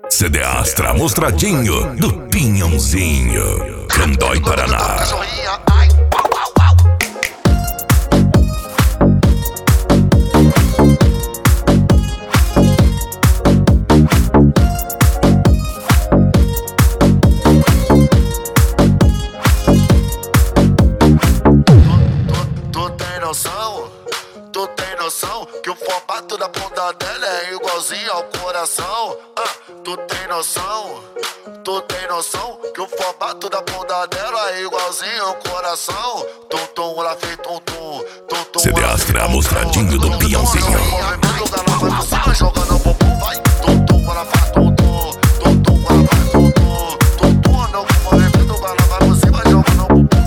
CD Astra mostradinho do Pinhãozinho, Candói, Paraná. Tu tem noção que o formato da bunda dela é igualzinho ao coração? Tu tem noção que o formato da bunda dela é igualzinho ao coração? Tum tum, ela fez tum tum, tum tum. CD Astra mostradinho do Pinhãozinho. Jogando o bumbum, vai tum tum, ela faz tum tum, tum tum, ela faz tum tum, tum tum, não com movimento, ela vai por cima jogando o bumbum.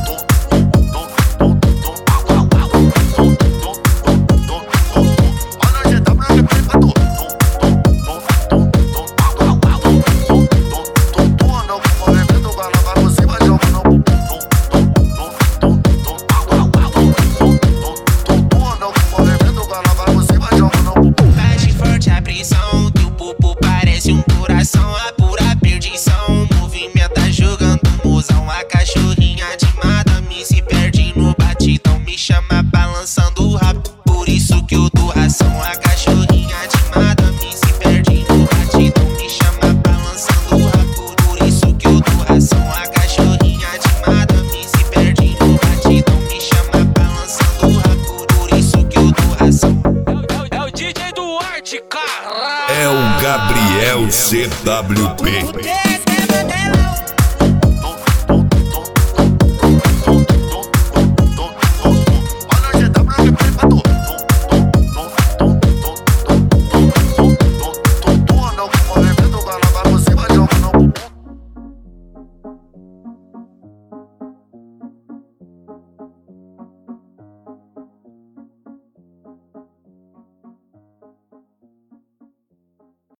A pura perdição, movimenta jogando mozão. A cachorrinha de madame se perde no batidão, me chama balançando o rabo, por isso que eu dou ração. A cachorrinha de madame se perde no batidão, me chama balançando o rabo, por isso que eu dou ração. A cachorrinha de madame se perde no batidão, me chama balançando o rabo, por isso que eu dou ração. É o DJ Duarte, caralho. É o Gabriel CWP.